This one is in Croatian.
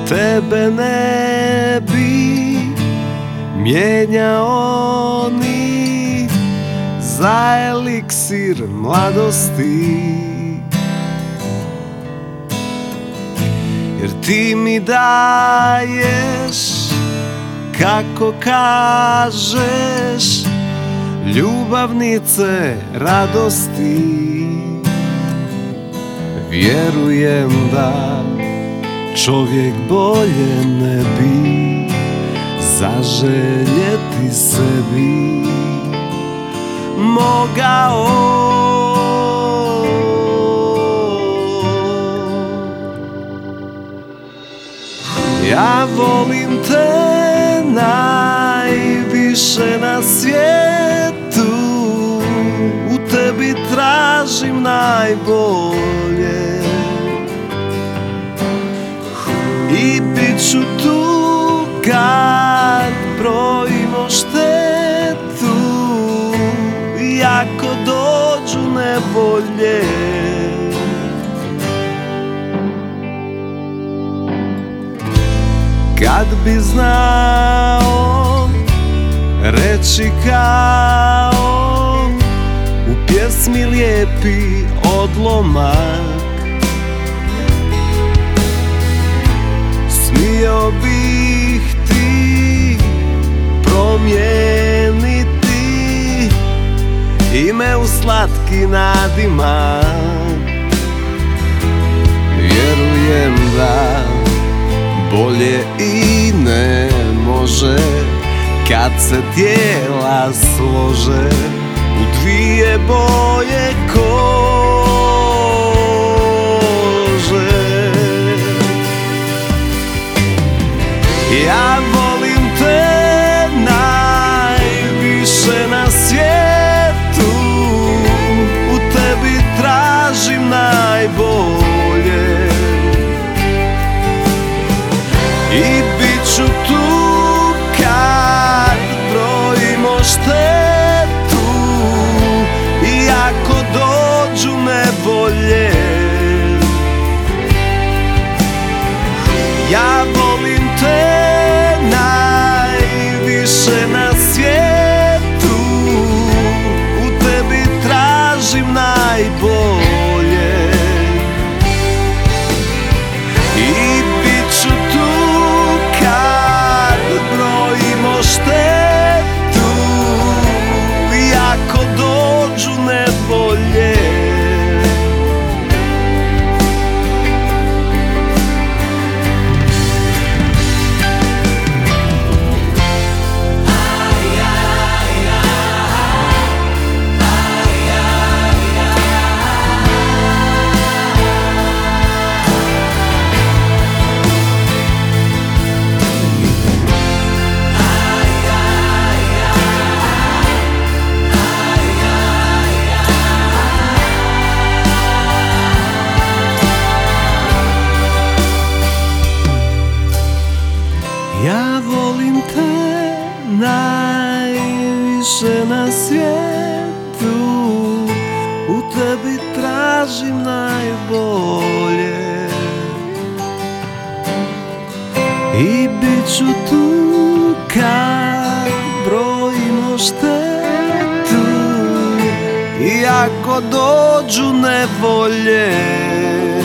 tebe ne bi mijenjao ni za eliksir mladosti, jer ti mi daješ, kako kažeš, ljubavnice radosti. Vjerujem da čovjek bolje ne bi zaželjeti sebi mogao. Ja volim te najviše na svijetu, u tebi tražim najbolje i bit ću tu kad brojimo štetu i ako dođu nevolje. Kad bi znao reći kao u pjesmi lijepi odlomak, smio bih ti promijeniti ime u slatki nadimak. Vjerujem da bolje i ne može kad se tijela slože u dvije boje kože. Ja volim te najviše na svijetu, u tebi tražim najbolje i bit ću tu kad brojimo štetu i ako dođu nevolje. Ja volim te najviše na svijetu, u tebi tražim najbolje i bit ću tu kad brojimo štetu i ako dođu nevolje. Ja volim te najviše na svijetu, u tebi tražim najbolje i bit ću tu kad brojimo štetu i ako dođu nevolje.